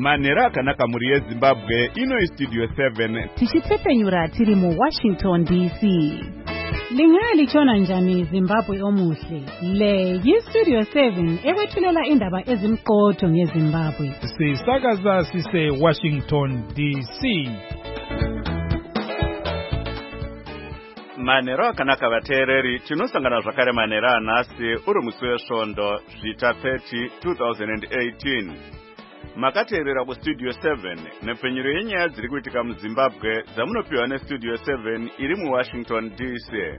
Manhero akanaka muri yeZimbabwe, ino Studio 7. Tichitsepenyura tiri mu Washington DC. Lingalichona njani Zimbabwe omuhle. Le yiStudio 7 ewethulela indaba ezimqotho ngeZimbabwe. Sisakaza sise Washington DC. Manhero akanaka vateereri, tinosangana zvakare manhero anhasi uri musi wesvondo zvita 30 2018. Makateerera kuStudio 7 nepfenyuro yenyaya dziri kuitika muZimbabwe dzamunopiwa neStudio 7 iri muWashington DC.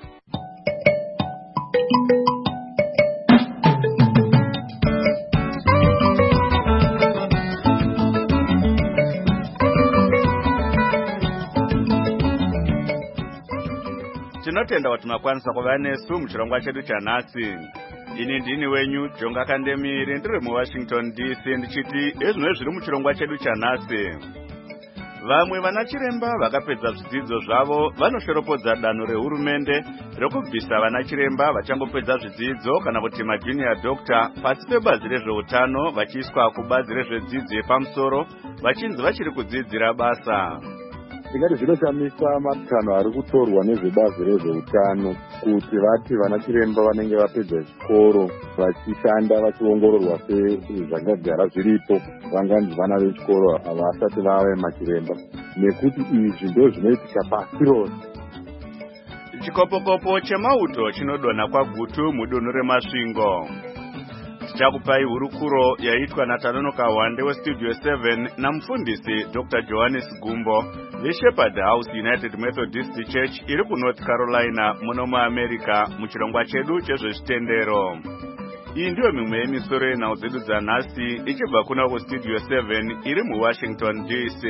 Tinotenda kuti makwanisa kuva nesu muchirongwa chedu chanhasi. Ini ndini wenyu Jonga Kandemiri, ndiri muWashington DC ndichiti ezvino zviri muchirongwa chedu chanhasi. Vamwe vanachiremba vakapedza zvidzidzo zvavo vanoshoropodza danho rehurumende rekubvisa vanachiremba vachangopedza zvidzidzo kana kuti majunior doctor pasi pebazi rezveutano vachiiswa kubazi rezvedzidzo yepamusoro vachinzi vachiri kudzidzira basa. Tingati zvinoshamisa matanho ari kutorwa nezvebazi rezveutano kuti vati vanachiremba vanenge vapedza chikoro vachishanda vachiongororwa sezvangagara zviripo vanganzi vana vechikoro havasati vave machiremba, nekuti izvi ndo zvinoitika pasi rose. Chikopokopo chemauto chinodonha kwagutu mudunhu remasvingo. Tichakupai hurukuro yaitwa naTanonoka Wande weStudio 7 namufundisi Dr. Johannes Gumbo veShepherd House United Methodist Church iri kuNorth Carolina muno muAmerica muchirongwa chedu chezvezvitendero. Iyi ndiyo mimwe yemisoro yenhau dzedu dzanhasi ichibva kuna kuStudio 7 iri muWashington DC.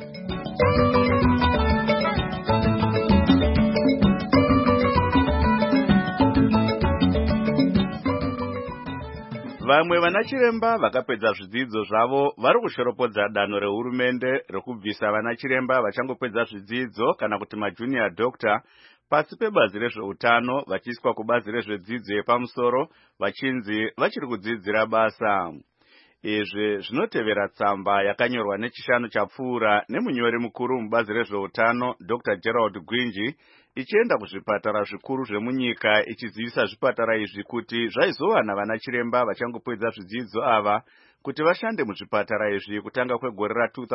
Vamwe vanachiremba vakapedza zvidzidzo zvavo vari kushoropodza danho rehurumende rekubvisa vanachiremba vachangopedza zvidzidzo kana kuti majunior doctor pasi pebazi rezveutano vachiiswa kubazi rezvedzidzo yepamusoro vachinzi vachiri kudzidzira basa. Izvi zvinotevera tsamba yakanyorwa nechishanu chapfuura nemunyori mukuru mubazi rezveutano Dr. Gerald Gwinji ichienda kuzvipatara zvikuru zvemunyika ichizivisa zvipatara izvi kuti zvaizowana vanachiremba vachangopedza zvidzidzo ava kuti vashande muzvipatara izvi kutanga kwegore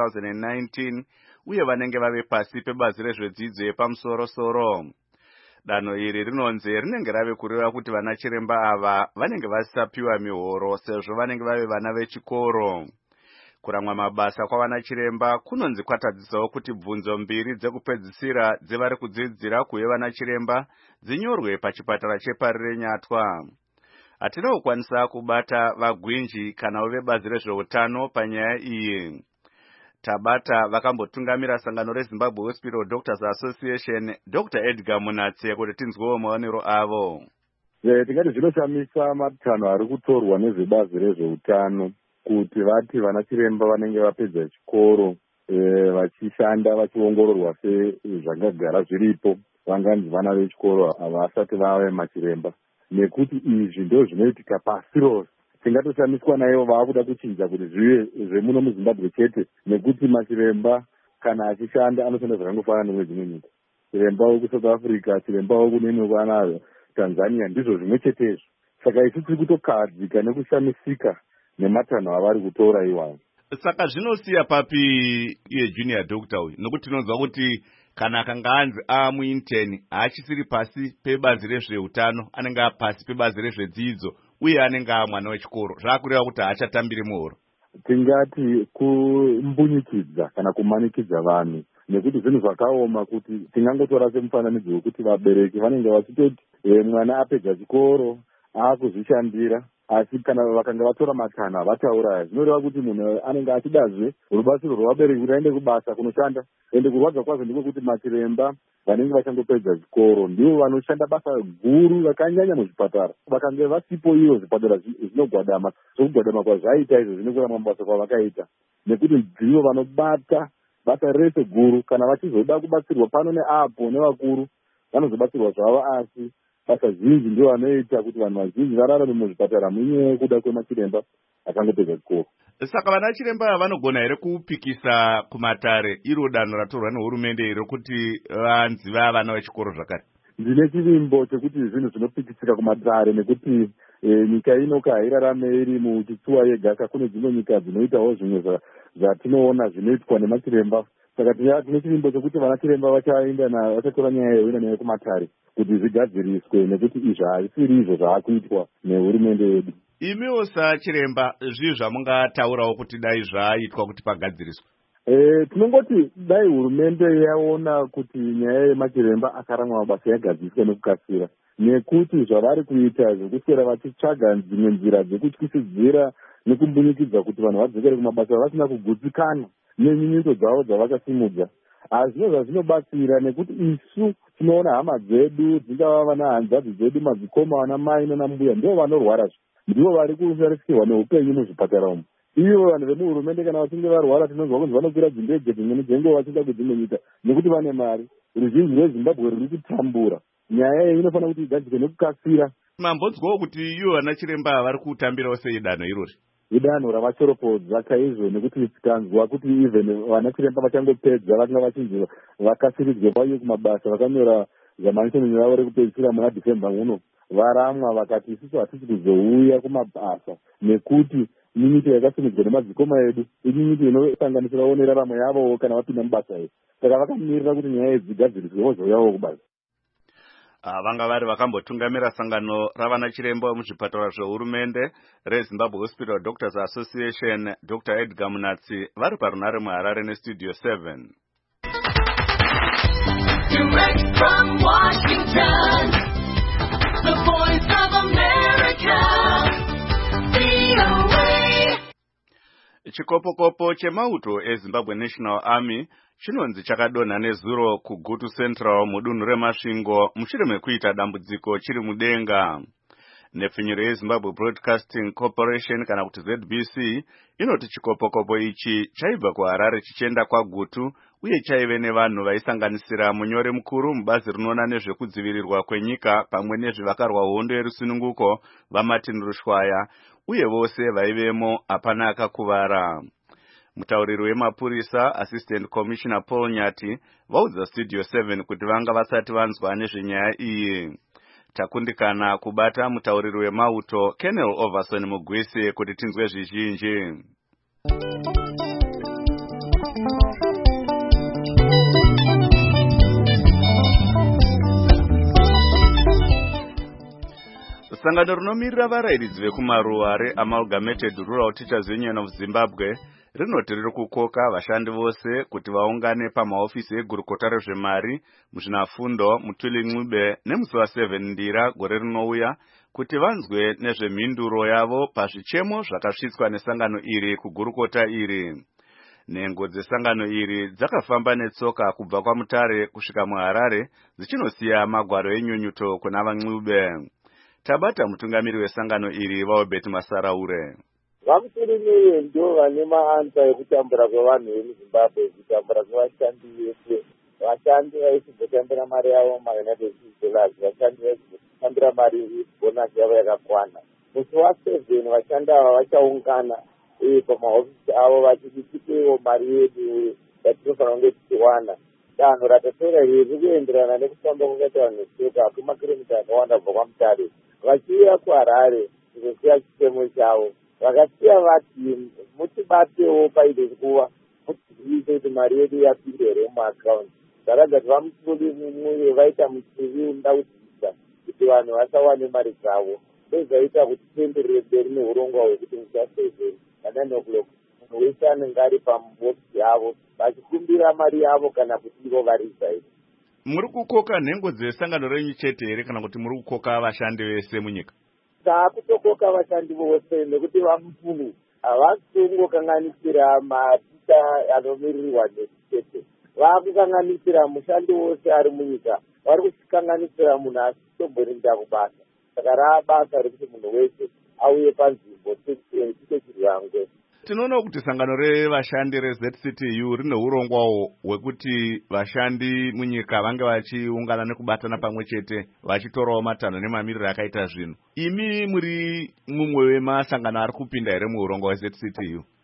ra2019 uye vanenge vave pasi pebazi rezvedzidzo yepamusoro-soro. Danho iri rinonzi rinenge rave kureva kuti vanachiremba ava vanenge vasisapiwa mihoro sezvo vanenge vave vana vechikoro. Kuramwa mabasa kwavanachiremba kunonzi kwatadzisawo kuti bvunzo mbiri dzekupedzisira dzevari kudzidzira kuve vanachiremba dzinyorwe pachipatara chepari reNyatwa. Hatina kukwanisa kubata vaGwinji kana vebazi rezveutano panyaya iyi. Tabata vakambotungamira sangano reZimbabwe Hospital Doctors Association Dr. Edgar Munatse kuti tinzwewo maonero avo. Tingati zvinoshamisa matanho ari kutorwa nezvebazi rezveutano kuti vati vanachiremba vanenge vapedza chikoro vachishanda vachiongororwa sezvangagara zviripo vanganzi vana vechikoro havasati vave machiremba, nekuti izvi ndo zvinoitika pasi rose. Tingatoshamiswa naivo vaakuda kuchinja kuti zvive zvemuno muZimbabwe chete, nekuti machiremba kana achishanda anoshanda zvakangofanana nemwe dzimwe nyika. Chiremba wekuSouth Africa, chiremba wekunene kwana Tanzania ndizvo zvimwe chetezvo. Saka isi tiri kutokahadzika nekushamisika nematanho avari kutora iwayo. Saka zvinosiya papi iye junior doctor uyu, nokuti tinonzwa kuti kana akanga anzi amuintern haachisiri pasi pebazi rezveutano, anenge apasi pebazi rezvedzidzo uye anenge mwana wechikoro, zvakureva kuti haachatambiri muhoro. Tingati kumbunyikidza kana kumanikidza vanhu, nekuti zvinhu zvakaoma kuti tingangotora semufananidzo wekuti vabereki vanenge vachitoti mwana apedza chikoro aakuzvishandira, asi kana vakanga vatora matanho avatauraya zvinoreva kuti munhu anenge achidazve rubatsiro rwavabereki kuti aende kubasa kunoshanda. Ende kurwadza kwazvo ndikokuti machiremba vanenge vachangopedza chikoro ndivo vanoshanda basa guru rakanyanya muzvipatara. Vakange vasipo ivo zvipatara zvinogwadama, zvokugwadama kwazvaita izvo zvinokuramwa mabasa kwavakaita, nekuti ndivo vanobata basa rese guru. Kana vachizoda kubatsirwa pano neapo nevakuru vanozobatsirwa zvavo, asi basa zhinji ndio vanoita kuti vanhu vazhinji vararame muzvipatara munyaya yekuda kwemachiremba akangopedza chikoro. Saka vana chiremba vanogona here kupikisa kumatare iro danho ratorwa nehurumende here kuti vanzi vana vechikoro zvakare? Ndine chivimbo chekuti zvinhu zvinopikisika kumatare nekuti nyika ino hairarame iri muchitsuwa yega, kune dzimwe nyika dzinoitawo zvimwe zvatinoona zvinoitwa nemachiremba. Saka tine chivimbo chekuti vana chiremba vachatora nyaya yoenda nayo kumatare kuti zvigadziriswe, nekuti izvi hazvisiri izvo zvaakuitwa nehurumende yedu. Imiwo sachiremba zvii zvamungataurawo kuti dai zvaaitwa kuti pagadziriswe? Tinongoti dai hurumende yaona kuti nyaya yemachiremba akaramwa mabasa yagadziswa nekukasira, nekuti zvavari kuita zvekuswera vachitsvaga dzimwe nzira dzekutyisidzira nekumbunyikidza kuti vanhu vadzokere kumabasa vasina kugutsikana nenyunyuto dzavo dzavakasimudza, hazvino zvazvinobatsira, nekuti isu tinoona hama dzedu dzingava vana hanzvadzi dzedu, madzikoma, vana mai nanambuya ndivo vanorwara, ndivo vari kusharisirwa neupenyu muzvipatara umu. Ivo vanhu vemuhurumende kana vachinge varwara tinonzwa kuti vanokwira dzindege dzimweni dzenguva vachienda kudzimwe nyika nekuti vane mari. Ruzhinji rweZimbabwe ruri kutambura. Nyaya iyi inofanira kuti igadzike nekukasira. Mambonzwawo kuti ivo vana chiremba vari kutambirawo sei danho irori? Idanho ravashoropodza chaizvo, nekuti tikanzwa kuti even vana chiremba vachangopedza vanga vachinzi vakasiridzwe vauye kumabasa, vakanyora zamanishoni ravo rekupedzisira muna Dhicemba muno, varamwa vakati isusu hatisi kuzouya kumabasa nekuti nyunyuto yakasimudzwa nemadzikoma edu inyunyuto inosanganisirawo neraramo yavo kana vapinda mubasa iri. Saka vakamirira kuti nyaya idzi dzigadziriswe vozouyawo kubasa. Vanga vari vakambotungamira sangano ravana chiremba vemuzvipatara zvehurumende reZimbabwe Hospital Doctors Association, Dr. Edgar Munatsi, vari parunare muHarare neStudio 7. Direct from Washington, the voice of America, VOA. Chikopokopo chemauto eZimbabwe National Army chinonzi chakadonha nezuro kuGutu Central mudunhu reMasvingo mushure mekuita dambudziko chiri mudenga. Nepfinyiro yeZimbabwe Broadcasting Corporation kana kuti ZBC inoti chikopokopo ichi chaibva kuHarare chichienda kwaGutu uye chaive nevanhu vaisanganisira munyori mukuru mubazi rinoona nezvekudzivirirwa kwenyika pamwe nezvevakarwa hondo yerusununguko vaMartin Rushwaya, uye vose vaivemo hapana akakuvara. Mutauriri wemapurisa Assistant Commissioner Paul Nyati vaudza Studio 7 kuti vanga vasati vanzwa nezvenyaya iyi. Takundikana kubata mutauriri wemauto Colonel Overson Mugwisi kuti tinzwe zvizhinji. Sangano rinomirira varairidzi vekumaruwa reAmalgamated Rural Teachers Union of Zimbabwe rinoti riri kukoka vashandi vose kuti vaungane pamahofisi egurukota rezvemari muzvinafundo Mutuli Ncube nemusi wa7 Ndira gore rinouya kuti vanzwe nezvemhinduro yavo pazvichemo zvakasvitswa nesangano iri kugurukota iri. Nhengo dzesangano iri dzakafamba netsoka kubva kwaMutare kusvika muHarare dzichinosiya magwaro enyunyuto kuna vaNcube. Tabata mutungamiri wesangano iri vaObert Masaraure. Vamutiri ndo vane maanza ekutambura kwevanhu vemuZimbabwe, kutambura kwevashandi vese, vashandi vaisimbotambira mari yavo maUnited States, vashandi vaisimbotambira mari bonasi yavo yakakwana. Musi wa7 vashandi ava vachaungana pamahofisi avo vachiti tipewo mari yedu yatinofanira kunge tichiwana. Danho ratatora riri kuenderana nekufamba kwakaita vanhu vesoka kumakiromita akawanda kubva kwaMutare vachiuya kuHarare kuzosiya chitemo chavo. Vakasiya vati mutibatewo paide nguva mutiziise kuti mari yedu yapinde here mumaakaunti. Zvakagati vamutuli vaita musivi ndakudzisa kuti vanhu vasawane mari dzavo. Ndozvaita kuti tienderere mberi neurongwa hwekuti musi wa7 pa9 o'clock munhu wese anenge ari pahofisi yavo vachikumbira mari yavo kana kuti ivo varizaidi. Muri kukoka nhengo dzesangano renyu chete here kana kuti muri kukoka vashandi vese munyika? Takutokoka vashandi vose nekuti vamutulu havasi kungokanganisira maticha anomirirwa nechete, vakukanganisira mushandi wose ari munyika, vari kukanganisira munhu asitomboriinda kubasa. Saka rabasa rekuti munhu wese auye panzvimbo tichechirwangwe. Tinoona kuti sangano revashandi reZCTU rine urongwawo hwekuti vashandi munyika vange vachiungana nekubatana pamwe chete vachitorawo matanho nemamiriro akaita zvinhu. Imi muri mumwe wemasangano ari kupinda here muurongwa weZCTU?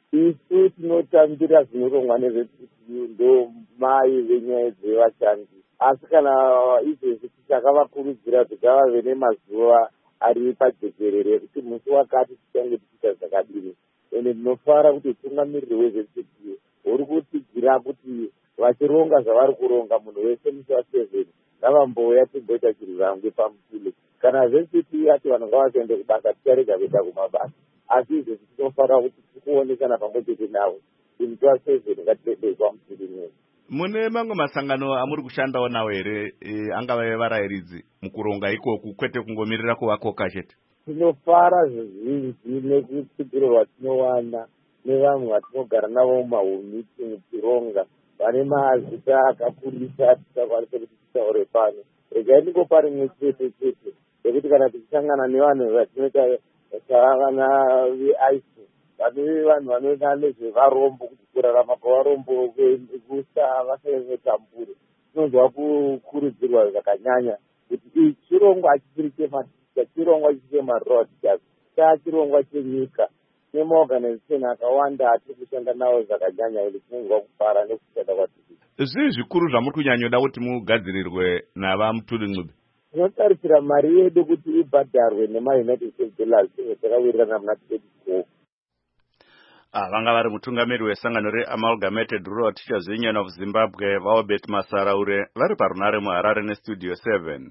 isu tinotambira zvinorongwa nezveCTU ndo mai venyaya dzevashandi, asi kana izvezvi tichakavakurudzira kuti ngavave nemazuva ari pajekerere ekuti musi wakati tichange tichiita zvakadini. Ende ndinofara kuti utungamiriri wezveCTU uri kutigira kuti vachironga zvavari kuronga munhu wese musi wa7 ngavambouya timboita chirurangwe pamutule. Kana zveCTU yati vanhu ngavasaende kubasa ticharega kuenda kumabasa, asi izvezvi tinofanira kuti tikuonekana pamwe chete navo musi wa7 ngatiende pamutule mwese. Mune mamwe masangano amuri kushandawo nawo here angave varayiridzi mukuronga ikoku kwete kungomirira kuvakoka chete? Tinofara zvizhinji nekutsigira rwatinowana nevamwe vatinogara navo mumahomiti tironga vane mazita akakurisa tichakwanisa kuti titaure pano. Regai ndingopa rimwe chete ekuti kana tichisangana nevanhu vatinoita savana veISO vane vanhu vanoita nezvevarombo, kuti kurarama kwavarombo kusa vasavetambure, tinonzwa kukurudzirwa zvakanyanya kuti chirongwa hachisiri chematicha, chirongwa chisiri chemaroadcast, chirongwa chenyika nemaorganization akawanda atiri kushanda nawo zvakanyanya, kuti tinonzwa kufara nekushanda kwatiri. Zvii zvikuru zvamuri kunyanyoda kuti mugadzirirwe navamutuli? Tinotarisira mari yedu kuti ibhadharwe nemaUnited States dollars takawirirana muna 24. Vanga vari mutungamiri wesangano reAmalgamated Rural Teachers Union of Zimbabwe vaobet Masaraure vari parunare muHarare nestudio 7.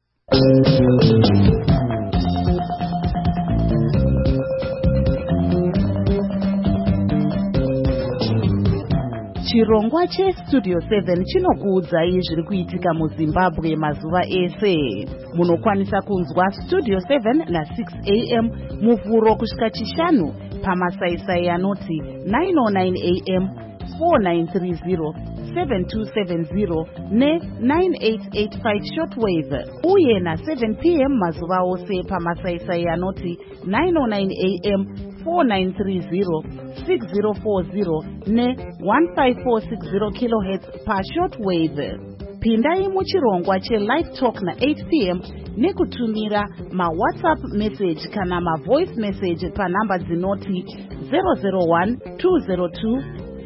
Chirongwa chestudio 7 chinokuudzai zviri kuitika muZimbabwe mazuva ese. Munokwanisa kunzwa studio 7 na6 am muvhuro kusvika chishanu pamasaisai anoti 909 am, 4930, 7270 ne9885 shortwave, uye na7 pm mazuva ose pamasaisai anoti 909 am, 4930, 6040 ne1546 kHz pashortwave. Pindai muchirongwa chelive talk na8 pm nekutumira mawhatsapp message kana mavoice message panhamba dzinoti 001 202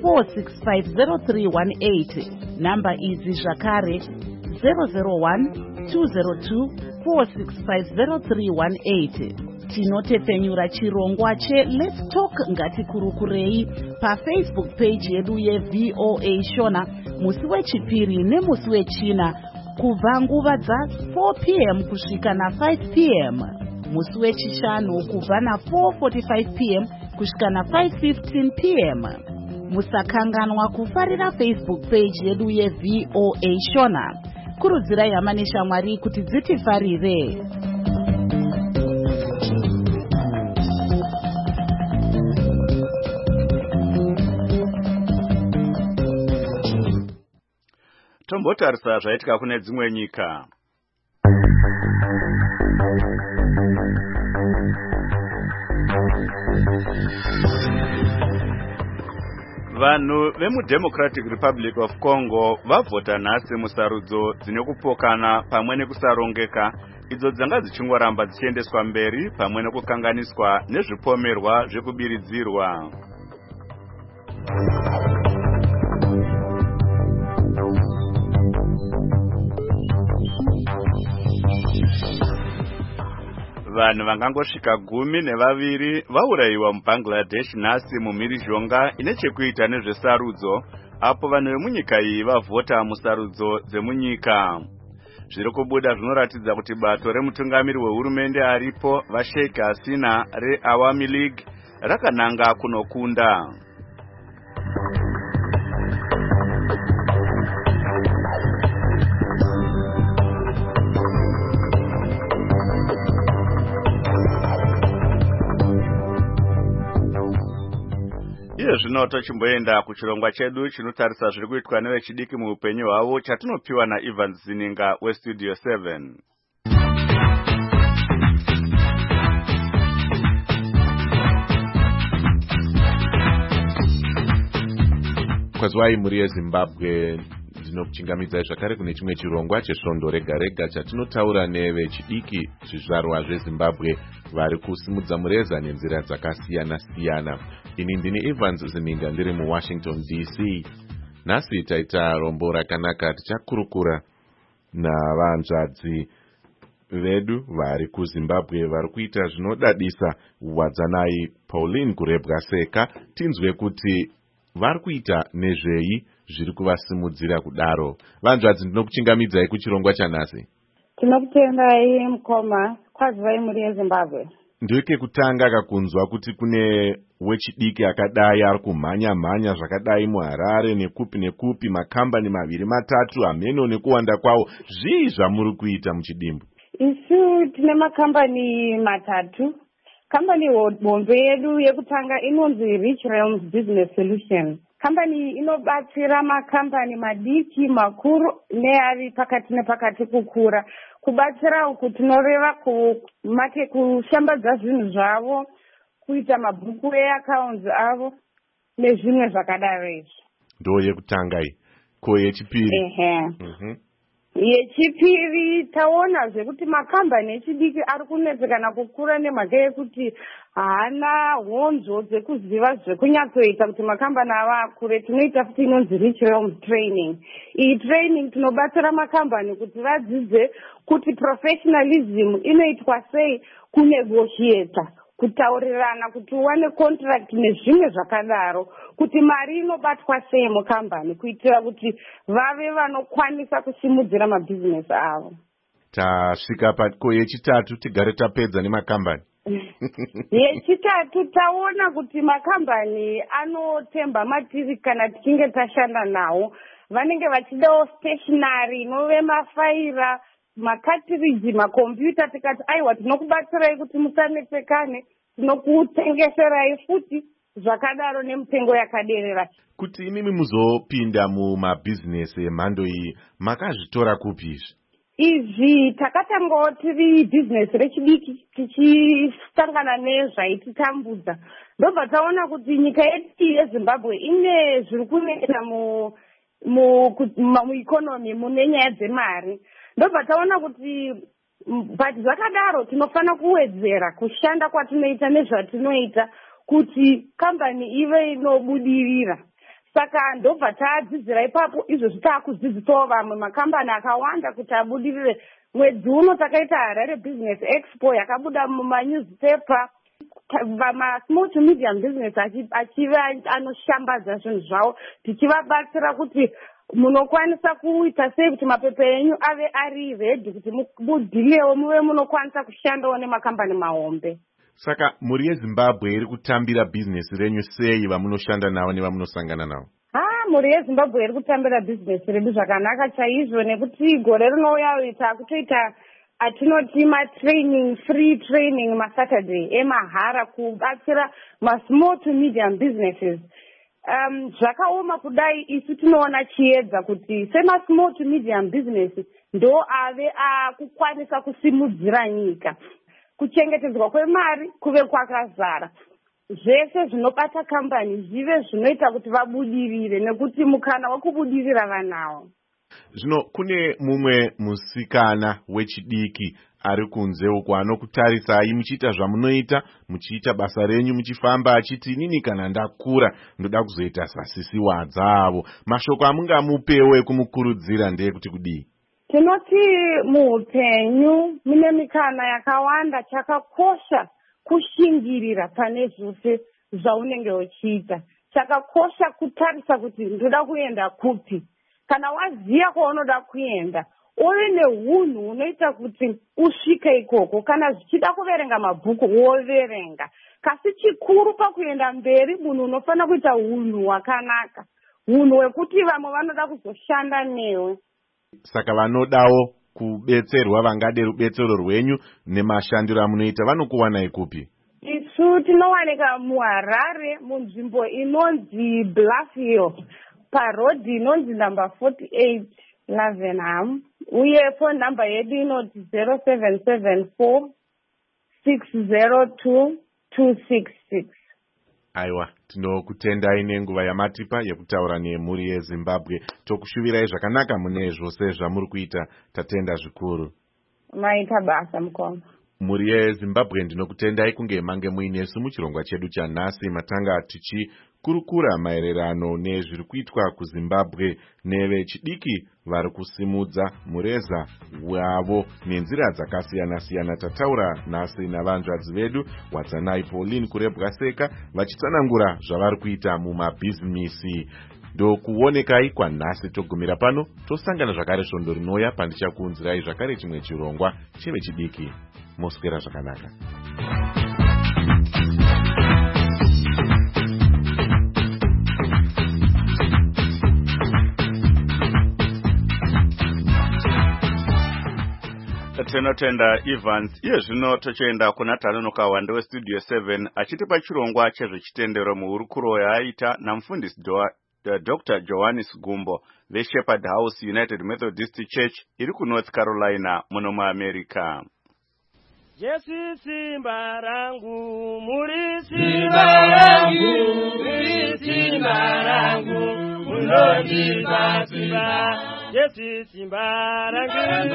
4650318. Namba idzi zvakare 001 202 4650318. Tinotepfenyura chirongwa cheLet's Talk ngatikurukurei paFacebook page yedu yeVOA Shona musi wechipiri nemusi wechina kubva nguva dza4 pm kusvika na5 pm, musi wechishanu kubva na4:45 pm kusvika na5:15 pm. Musakanganwa kufarira Facebook page yedu yeVOA Shona. Kurudzirai hama neshamwari kuti dzitifarire. Tombotarisa zvaitika kune dzimwe nyika. Vanhu vemuDemocratic Republic of Congo vavhota nhasi musarudzo dzine kupokana pamwe nekusarongeka idzo dzanga dzichingoramba dzichiendeswa mberi pamwe nekukanganiswa nezvipomerwa zvekubiridzirwa. Vanhu vangangosvika 12 vaurayiwa muBangladesh nhasi mumhirizhonga ine chekuita nezvesarudzo, apo vanhu vemunyika iyi vavhota musarudzo dzemunyika. Zviri kubuda zvinoratidza kuti bato remutungamiri wehurumende aripo vaSheikh Hasina reAwami League rakananga kunokunda. Zvino tochimboenda kuchirongwa chedu chinotarisa zviri kuitwa nevechidiki muupenyu hwavo chatinopiwa naIvan Zininga westudio 7. Kwazwai muri yeZimbabwe ndinokuchingamidzai zvakare kune chimwe chirongwa chesvondo rega rega chatinotaura nevechidiki zvizvarwa zvezimbabwe vari kusimudza mureza nenzira dzakasiyana-siyana. Ini ndini Evans Zininga ndiri muWashington DC. Nhasi taita rombo rakanaka, tichakurukura navanzvadzi vedu vari kuZimbabwe vari kuita zvinodadisa. Wadzanai Pauline kurebwa seka, tinzwe kuti vari kuita nezvei zviri kuvasimudzira kudaro. Vanzvadzi, ndinokuchingamidzai kuchirongwa chanhasi. Tinokutendai mukoma, kwazivai muri yeZimbabwe. Ndoike kutanga akakunzwa kuti kune wechidiki akadai ari kumhanya zvakadai muHarare nekupi makambani 2-3 hameno nekuwanda kwawo. Zvii zvamuri kuita muchidimbu? Isu tine makambani 3. Kambani hombe yedu yekutanga inonzi Rich Realms Business Solution. Kambani inobatsira makambani madiki, makuru neari pakati nepakati kukura. Kubatsira uku tinoreva kushambadza zvinhu zvavo, kuita mabhuku eaccounts avo nezvimwe zvakadaro izvi. Ndo yekutanga iyi. Ko yechipiri? Yechipiri taona zvekuti makambani echidiki ari kunetsekana kukura nemhaka yekuti haana honzo dzekuziva zvekunyatsoita kuti makambani ava akure. Tinoita futi inonzi Rich Realms Training. Iyi training tinobatsira makambani kuti vadzidze kuti professionalism inoitwa sei, kunegotiata, kutaurirana kuti uwane contract nezvimwe zvakadaro, kuti mari inobatwa sei mukambani kuitira kuti vave vanokwanisa kusimudzira mabhizinesi avo. Tasvika pako yechitatu, tigare tapedza nemakambani. Yechitatu taona kuti makambani anotemba matiri kana tichinge tashanda nawo. Vanenge vachidawo stationary inove mafaira, makatiriji, makombiyuta. Tikati aiwa tinokubatsirai kuti musanetsekane, tinokutengeserai futi zvakadaro nemutengo yakaderera. Kuti imimi muzopinda mumabhizinesi emhando iyi makazvitora kupi izvi? Izvi takatangawo tiri bhizinesi rechidiki tichitangana nezvaititambudza. Ndobva taona kuti nyika yedu yeZimbabwe ine zviri kunetsa muikonomi mune nyaya dzemari. Ndobva taona kuti zvakadaro tinofanira kuwedzera kushanda kwatinoita nezvatinoita kuti kambani ive inobudirira. Saka ndobva tadzidzira ipapo, izvozvi taakudzidzisawo vamwe makambani akawanda kuti abudirire. Mwedzi uno takaita Harare Business Expo yakabuda mumanewspaper. Ma-small to medium business achiva anoshambadza zvinhu zvavo, tichivabatsira kuti munokwanisa kuita sei kuti mapepa enyu ave ari ready kuti mubudhilewo muve munokwanisa kushandawo nemakambani mahombe. Saka muri yeZimbabwe iri kutambira bhizinesi renyu sei vamunoshanda navo nevamunosangana navo? Muri yeZimbabwe iri kutambira bhizinesi redu zvakanaka chaizvo, nekuti gore rinouya takutoita atinoti matraining, free training maSaturday emahara kubatsira ma-small to medium businesses. Zvakaoma kudai isu tinoona chiedza kuti sema-small to medium business ndo ave akukwanisa kusimudzira nyika. Kuchengetedzwa kwemari kuve kwakazara. Zvese zvinobata kambani zvive zvinoita kuti vabudirire, nekuti mukana wekubudirira vanawo. Zvino kune mumwe musikana wechidiki ari kunze uko anokutarisai muchiita zvamunoita, muchiita basa renyu, muchifamba achiti inini kana ndakura ndoda kuzoita sasisi wadzavo. Mashoko amungamupewo ekumukurudzira ndeyekuti kudii? Tinoti muupenyu mune mikana yakawanda, chakakosha kushingirira pane zvose zvaunenge uchiita. Chakakosha kutarisa kuti ndoda kuenda kupi. Kana waziya kwaunoda kuenda, uve neunhu unoita kuti usvike ikoko. Kana zvichida kuverenga mabhuku woverenga. Kasi chikuru pakuenda mberi, munhu unofanira kuita unhu hwakanaka, unhu hwekuti vamwe vanoda kuzoshanda newe. Saka vanodawo kubetserwa, vangade rubetsero rwenyu nemashandiro amunoita, vanokuwanai kupi? Isu tinowanika muHarare munzvimbo inonzi Bluffhill, parodhi inonzi number 48 Lavenham, uye phone number yedu inoti 0774 602 266. Aiwa, tinokutendai nenguva yamatipa yekutaura nemhuri yeZimbabwe. Tokushuvirai zvakanaka mune zvose zvamuri kuita, tatenda zvikuru. Maita basa mukoma. Mhuri yeZimbabwe ndinokutendai kunge mange muinesu muchirongwa chedu chanhasi, matanga tichikurukura maererano nezviri kuitwa kuZimbabwe nevechidiki vari kusimudza mureza wavo nenzira dzakasiyana-siyana. Tataura nhasi navanzvadzi vedu Wadzanai Pauline kuRebwaseka vachitsanangura zvavari kuita mumabhizinisi. Ndokuonekai kwanhasi togumira pano, tosangana zvakare svondo rinouya pandichakuunzirai zvakare chimwe chirongwa chevechidiki. Moswera zvakanaka. Tinotenda Evans. Iye zvino tochienda kuna Tanonoka Wande weStudio 7 achitipa chirongwa chezvechitendero muhurukuro yaaita namufundisi Dr. Johannes Gumbo veShepherd House United Methodist Church iri kuNorth Carolina muno muAmerica. Yesu simba rangu, muri simba rangu, muri simba rangu, munondipa simba. Yesu simba rangu,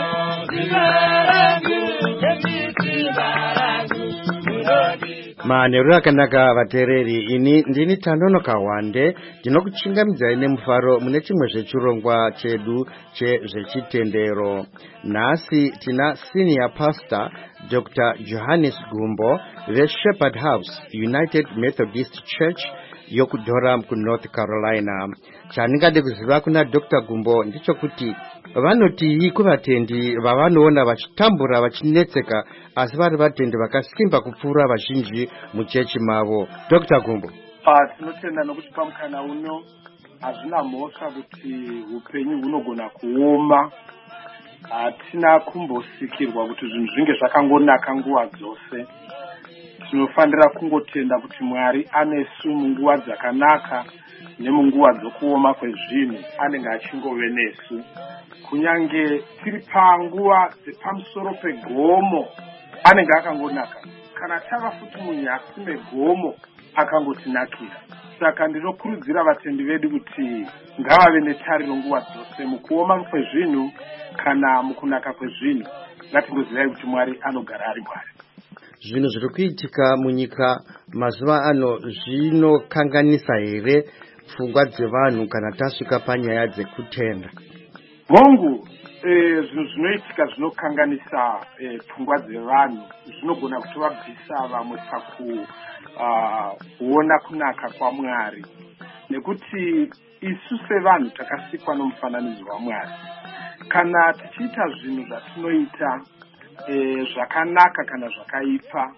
simba rangu, Yesu simba rangu, munondipa. Manheru akanaka vateereri, ini ndini Tanonoka Wande, ndinokuchingamidzai nemufaro mune chimwe zvechirongwa chedu chezvechitendero. Nhasi tina Senior Pastor Dr. Johannes Gumbo veShepherd House United Methodist Church yokuDurham kuNorth Carolina. Chandingade kuziva kuna Dr. Gumbo ndichokuti vanotii kuvatendi vavanoona vachitambura vachinetseka asi vari vatendi vakasimba kupfuura vazhinji muchechi mavo. Dr. Gumbo. Tinotenda nokuti pamukana uno hazvina mhosva kuti upenyu hunogona kuoma. Hatina kumbosikirwa kuti zvinhu zvinge zvakangonaka nguva dzose. Tinofanira kungotenda kuti Mwari anesu munguva dzakanaka nemunguva dzokuoma kwezvinhu anenge achingove nesu. Kunyange tiri panguva dzepamusoro pegomo anenge akangonaka. Kana tava futi munyasi megomo akangotinakira. Saka ndinokurudzira vatendi vedu kuti ngavave netariro nguva dzose mukuoma kwezvinhu kana mukunaka kwezvinhu. Ngatingozivai kuti Mwari anogara ari Mwari. Zvinhu zviri kuitika munyika mazuva ano zvinokanganisa here pfungwa dzevanhu kana tasvika panyaya dzekutenda? Mungu, zvinhu zvinoitika zvinokanganisa pfungwa dzevanhu zvinogona kutovabvisa vamwe pakuona kunaka kwaMwari, nekuti isu sevanhu takasikwa nomufananidzo waMwari. Kana tichiita zvinhu zvatinoita zvakanaka kana zvakaipa,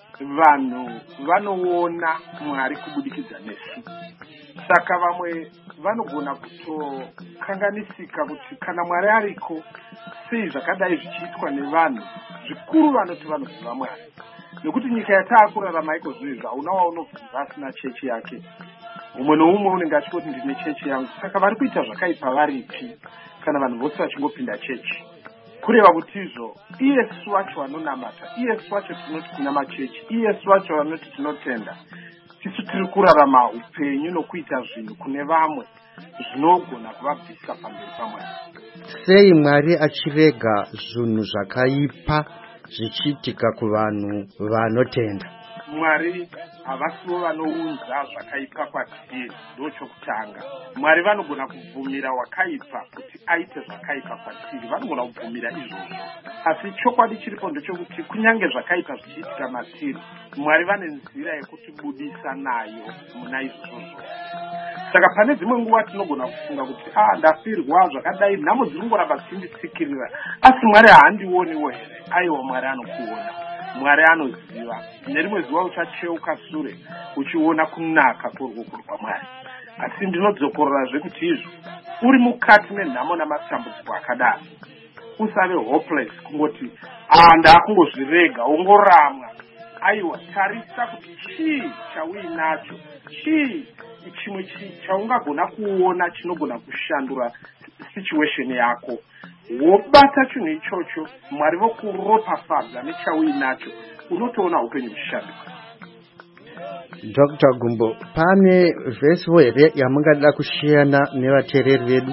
vanhu vanoona Mwari kubudikidza nesu. Saka vamwe vanogona kutokanganisika kuti kana Mwari ariko sei zvakadai zvichiitwa nevanhu, zvikuru vanoti vanoziva Mwari. Nekuti nyika yataakurarama iko zvinhu hauna waunobva asina chechi yake. Umwe noumwe unenge achingoti ndine chechi yangu. Saka vari kuita zvakaipa varipi kana vanhu vose vachingopinda chechi? Kureva kuti izvo iyesu wacho vanonamata, iyesu wacho tinoti kuna machechi, iyesu wacho vanoti tinotenda, tisu tiri kurarama upenyu nokuita zvinhu kune vamwe zvinogona kuvabvisa pamberi paMwari. Sei Mwari achirega zvinhu zvakaipa zvichiitika kuvanhu vanotenda? Mwari havasivo vanounza zvakaipa kwatiri, ndochokutanga. Mwari vanogona kubvumira wakaipa kuti aite zvakaipa kwatiri, vanogona kubvumira izvozvo. Asi chokwadi chiripo ndechokuti kunyange zvakaipa zvichiitika matiri, Mwari vane nzira yekutibudisa nayo muna izvozvo. Saka pane dzimwe nguva tinogona kufunga kuti ndafirwa zvakadai, nhamo dzingoramba dzichinditsikirira, asi Mwari haandioniwo here? Aiwa, Mwari anokuona. Mwari anoziva. Nerimwe zuva uchacheuka sure uchiona kunaka kworuoko rwaMwari. Asi ndinodzokorora kuti izvo uri mukati menhamo namatambudziko akadaro, usave hopeless kungoti ndakungozvirega, ungoramwa. Aiwa, tarisa kuti chii chauinacho, chii chimwe chaungagona kuona chinogona kushandura situation yako. Wobata chinhu ichocho, Mwari vokuropafadza nechauinacho, unotoona upenyu huchishanduka. Dr. Gumbo, pane zvesiwo here yamungada kushiyana nevateereri vedu?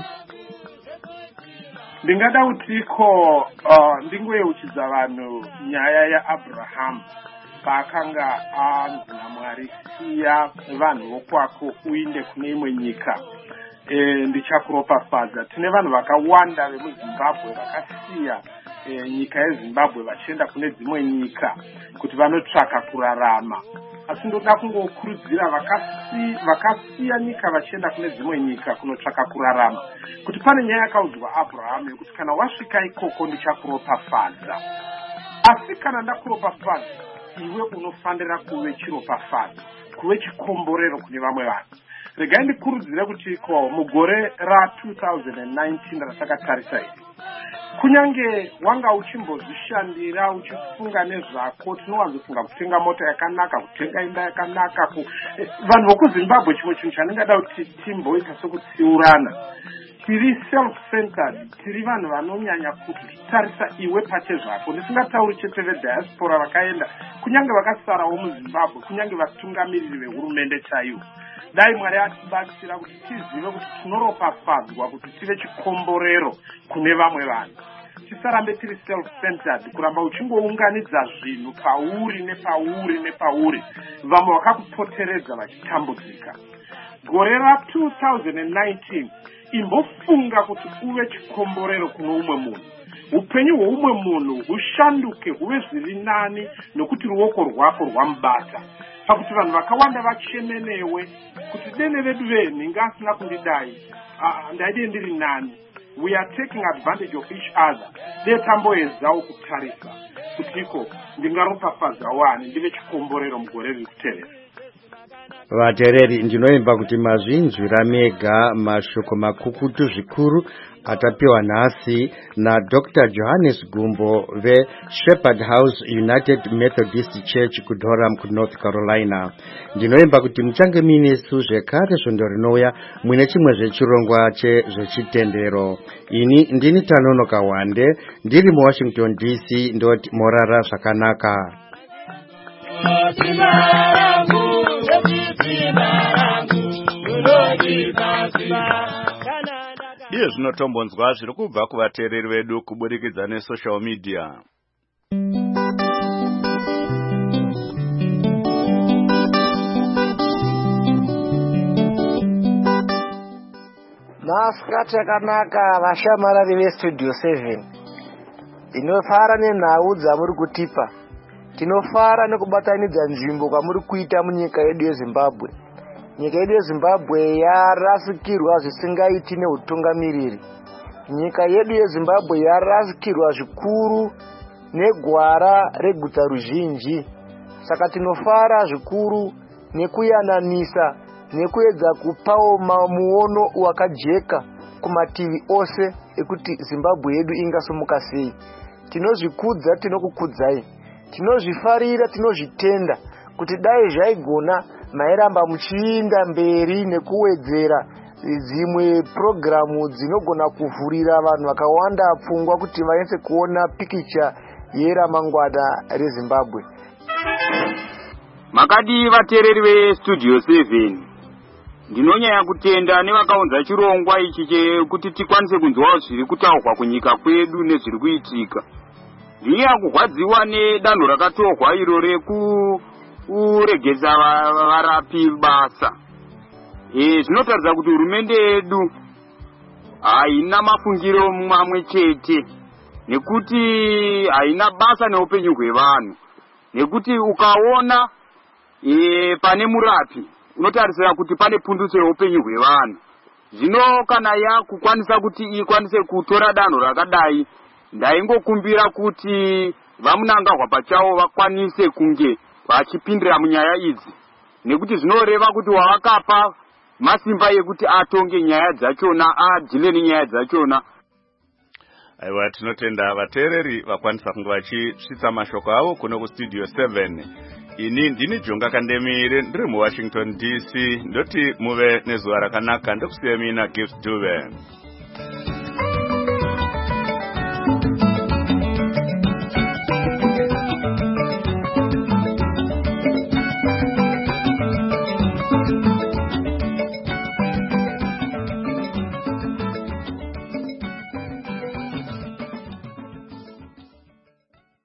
Ndingada kutiko ndingoyeuchidza vanhu nyaya yaAbraham paakanga anzi naMwari, siya vanhu vokwako uinde kune imwe nyika ndichakuropafadza. Tine vanhu vakawanda vemuZimbabwe vakasiya nyika yeZimbabwe vachienda kune dzimwe nyika kuti vanotsvaka kurarama. Asi ndoda kungokurudzira vakasiya nyika vachienda kune dzimwe nyika kunotsvaka kurarama kuti pane nyaya yakaudzwa Abraham yekuti kana wasvika ikoko ndichakuropafadza. Asi kana ndakuropafadza, iwe unofanira kuve chiropafadzo, kuve chikomborero kune vamwe vanhu. Regai ndikurudzire kuti mugore ra2019 ratakatarisa iri, kunyange wanga uchimbozvishandira uchifunga nezvako, tinowanzofunga kutenga mota yakanaka, kutenga imba yakanaka, vanhu vokuZimbabwe chimwe chinhu chandingada kuti timboita sokutsiurana, tiri self-centered, tiri vanhu vanonyanya kutarisa iwe pate zvako. Ndisingatauri chete vediaspora vakaenda, kunyange vakasarawo muZimbabwe, kunyange vatungamiriri vehurumende chaivo. Dai Mwari atibatsira kuti tizive kuti tinoropafadzwa kuti tive chikomborero kune vamwe vanhu. Tisarambe tiri self-centered, kuramba uchingounganidza zvinhu pauri nepauri, vamwe vakakupoteredza vachitambudzika. Gore ra2019 imbofunga kuti uve chikomborero kuno umwe munhu. Upenyu hweumwe munhu hushanduke huve zviri nani nokuti ruoko rwako rwamubata. Pakuti vanhu vakawanda vachemenewe kuti dene redu venhinga asina kundidai, ndaide ndiri nani. We are taking advantage of each other. Detamboedzawo kutarisa kutiko ndingaropafadza wani ndive chikomborero mugore riri kuteerera. Vateereri, ndinoimba kuti mazvinzwira mega mashoko makukutu zvikuru atapiwa nhasi naDr. Johannes Gumbo veShepherd House United Methodist Church kuDurham kuNorth Carolina. Ndinoimba kuti muchange minesu zvekare svondo rinouya mwine chimwe zvechirongwa chezvechitendero. Ini ndini Tanonoka Wande, ndiri muWashington DC, ndoti morara zvakanaka. Iye zvinotombonzwa zviri kubva kuvateereri vedu kubudikidza nesocial media. Masikati akanaka vashamarari vestudio 7. Tinofara nenhau dzamuri kutipa. Tinofara nekubatanidza nzvimbo kwamuri kuita munyika yedu yeZimbabwe. Nyika yedu yeZimbabwe yarasikirwa zvisingaiti neutungamiriri. Nyika yedu yeZimbabwe yarasikirwa zvikuru negwara reguta ruzhinji. Saka tinofara zvikuru nekuyananisa nekuedza kupawo muono wakajeka kumativi ose ekuti Zimbabwe yedu ingasomuka sei. Tinozvikudza, tinokukudzai. Tinozvifarira, tinozvitenda kuti dai zvaigona mairamba muchiinda mberi nekuwedzera dzimwe programu dzinogona kuvhurira vanhu vakawanda pfungwa kuti vaense kuona pikicha yeramangwana reZimbabwe. Makadi vateereri vestudio 7, ndinonyanya kutenda nevakaunza chirongwa ichi chekuti tikwanise kunzwawo zviri kutaurwa kunyika kwedu nezviri kuitika. Ndiri kurwadziwa nedanho rakatorwa iro rekuregedza varapi basa. Zvinotaridza kuti hurumende yedu haina mafungiro mamwe chete, nekuti haina basa neupenyu hwevanhu. Nekuti ukaona pane murapi unotarisira kuti pane pundutso yeupenyu hwevanhu. Zvino kana yakukwanisa kuti ikwanise kutora danho rakadai, ndaingokumbira kuti vamunangagwa pachavo vakwanise kunge vachipindira munyaya idzi, nekuti zvinoreva kuti wavakapa masimba ekuti atonge nyaya dzachona, adhile nenyaya dzachona. Aiwa, tinotenda vateereri vakwanisa kunge vachisvitsa mashoko avo kuno kustudio 7. Ini ndini Jonga Kandemire, ndiri muWashington DC, ndoti muve nezuva rakanaka. Ndokusiyemina Gift Dube.